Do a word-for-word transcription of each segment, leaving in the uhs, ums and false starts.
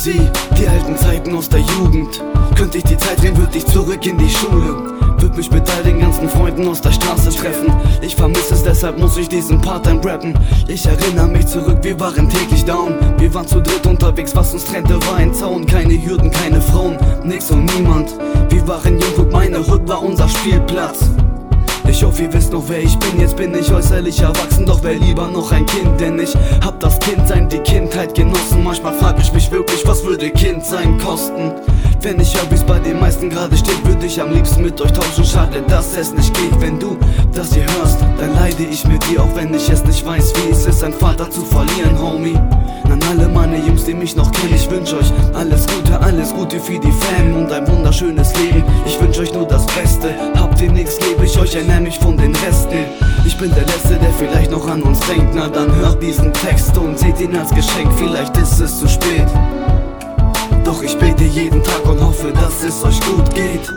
Fantasie, die alten Zeiten aus der Jugend. Könnte ich die Zeit drehen, würde ich zurück in die Schule. Würd mich mit all den ganzen Freunden aus der Straße treffen. Ich vermisse es, deshalb muss ich diesen Part-Time rappen. Ich erinnere mich zurück, wir waren täglich down. Wir waren zu dritt unterwegs, was uns trennte war ein Zaun. Keine Hürden, keine Frauen, nix und niemand. Wir waren jung und meine Hut war unser Spielplatz. Ich hoffe, ihr wisst noch, wer ich bin. Jetzt bin ich äußerlich erwachsen, doch wär lieber noch ein Kind. Denn ich hab das Kindsein, die Kindheit genossen. Manchmal frag ich mich wirklich, was würde Kindsein kosten? Wenn ich hör, wie's bei den meisten gerade steht, würde ich am liebsten mit euch tauschen. Schade, dass es nicht geht. Wenn du das hier hörst, dann leide ich mit dir, auch wenn ich es nicht weiß, wie es ist, einen Vater zu verlieren, Homie. An alle meine Jungs, die mich noch kennen, ich wünsch euch alles Gute, alles Gute für die Fam und ein wunderschönes Leben. Ich wünsch euch nur das Beste. Habt ihr nix, gebe ich euch, ernähr mich von den Resten. Ich bin der Letzte, der vielleicht noch an uns denkt. Na dann hört diesen Text und seht ihn als Geschenk. Vielleicht ist es zu spät, doch ich bete jeden Tag und hoffe, dass es euch gut geht.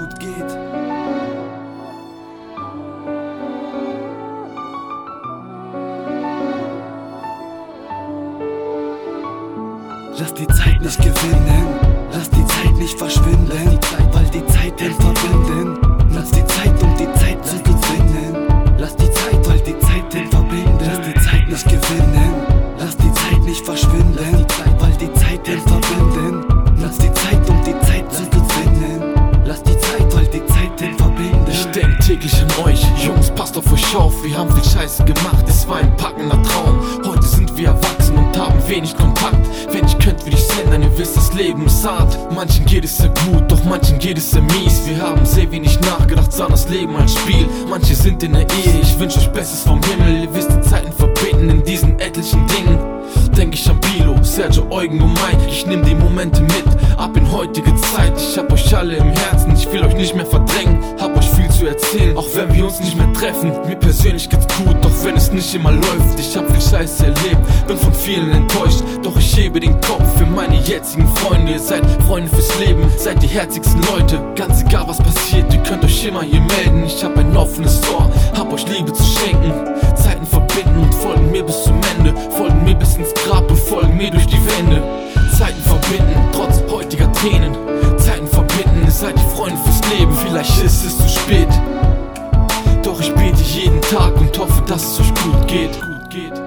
Lass die Zeit nicht gewinnen, lass die Zeit nicht verschwinden, weil die Zeit den verbinden. Lass die Zeit, um die Zeit zu gewinnen. Lass die Zeit, weil die Zeit den verbinden. Lass die Zeit nicht gewinnen, lass die Zeit nicht verschwinden, weil die Zeit den verbinden. Lass die Zeit, um die Zeit zu gewinnen. Lass die Zeit, weil die Zeit den verbinden. Ich denk täglich an euch, Jungs, passt auf euch auf. Wir haben viel Scheiße gemacht, es war ein packender Traum. Heute sind wir erwachsen und haben wenig Kontakt. Wenn ich könnt, würde ich senden, ihr wisst, das Leben ist hart. Manchen geht es sehr gut, doch manchen geht es sehr mies. Wir haben sehr wenig nachgedacht, sahen das Leben als Spiel. Manche sind in der Ehe, ich wünsch euch Bestes vom Himmel. Ihr wisst, die Zeiten verbinden in diesen etlichen Dingen. Denk ich an Bilo, Sergio, Eugen und Mike. Ich nehm die Momente mit, ab in heutige Zeit. Ich hab euch alle im Herzen, ich will euch nicht mehr verdrängen. Hab euch viel zu erzählen, auch wenn wir uns nicht mehr treffen. Mir persönlich geht's gut, doch wenn es nicht immer läuft. Ich hab viel Scheiße erlebt, bin von vielen enttäuscht. Doch ich hebe den Kopf für meine jetzigen Freunde. Ihr seid Freunde fürs Leben, seid die herzigsten Leute. Ganz egal was passiert, ihr könnt euch immer hier melden. Ich hab ein offenes Ohr, hab euch Liebe zu schenken. Zeiten verbinden und folgen mir bis zum Ende. Folgen mir bis ins Grab und folgen mir durch die Wände. Zeiten verbinden, trotz heutiger Tränen. Zeiten verbinden, ihr seid die Freunde fürs Leben. Vielleicht ist es zu spät, doch ich bete jeden Tag und hoffe, dass es euch gut geht. Gut geht.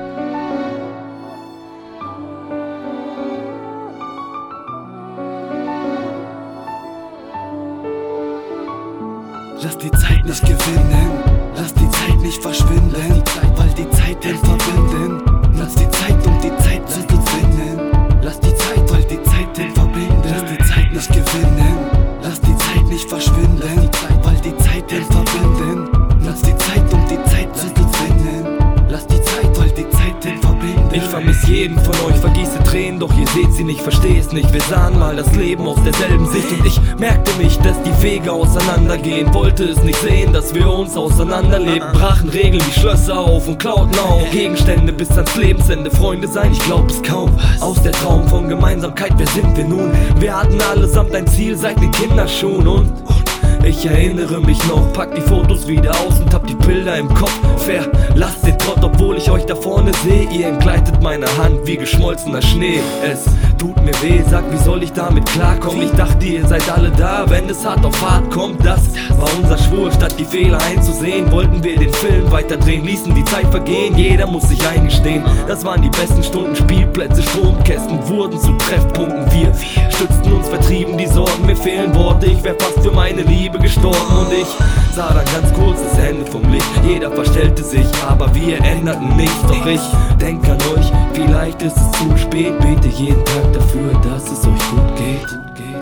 Lass die Zeit nicht gewinnen, lass die Zeit nicht verschwinden, weil die Zeit den verbinden. Lass die Zeit, um die Zeit zu gewinnen. Lass die Zeit, weil die Zeit den verbinden. Lass die Zeit nicht gewinnen, lass die Zeit nicht verschwinden, weil die Zeit den verbinden. Lass die Zeit, um die Zeit zu gewinnen. Lass die Zeit, weil die Zeit den verbinden. Ich vermiss jeden von euch, vergieße Tränen, doch ihr seht sie nicht, versteh es nicht. Wir sahen mal das Leben aus derselben Sicht und ich merkte mich, dass die Wege auseinandergehen. Wollte es nicht sehen, dass wir uns auseinanderleben. Brachen Regeln wie Schlösser auf und klauten auch Gegenstände bis ans Lebensende. Freunde sein, ich glaub es kaum. Aus der Traum von Gemeinsamkeit, wer sind wir nun? Wir hatten allesamt ein Ziel seit den Kinderschuhen und ich erinnere mich noch, pack die Fotos wieder aus und hab die Bilder im Kopf. Verlasst den Trott, obwohl ich euch da vorne sehe. Ihr entgleitet meine Hand wie geschmolzener Schnee. Es tut mir weh, sag, wie soll ich damit klarkommen? Ich dachte, ihr seid alle da, wenn es hart auf hart kommt. Das war unser Schwur, statt die Fehler einzusehen, wollten wir den Film weiterdrehen, ließen die Zeit vergehen. Jeder muss sich eingestehen, das waren die besten Stunden. Spielplätze, Stromkästen wurden zu Treffpunkten. Wir stützten uns, vertrieben die Sorgen, mir fehlen Worte. Ich wär fast für meine Liebe gestorben und ich sah dann ganz kurz das Ende vom Licht. Jeder verstellte sich, aber wir änderten nichts. Doch ich denk an euch, vielleicht ist es zu spät. Bete jeden Tag dafür, dass es euch gut geht.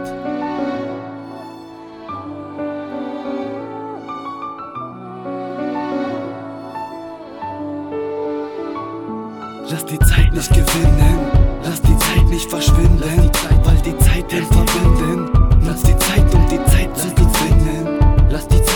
Lass die Zeit nicht gewinnen, lass die Zeit nicht verschwinden, weil die Zeit den verbinden. Lass die Zeit, um die Zeit zu gewinnen. Lass die Zeit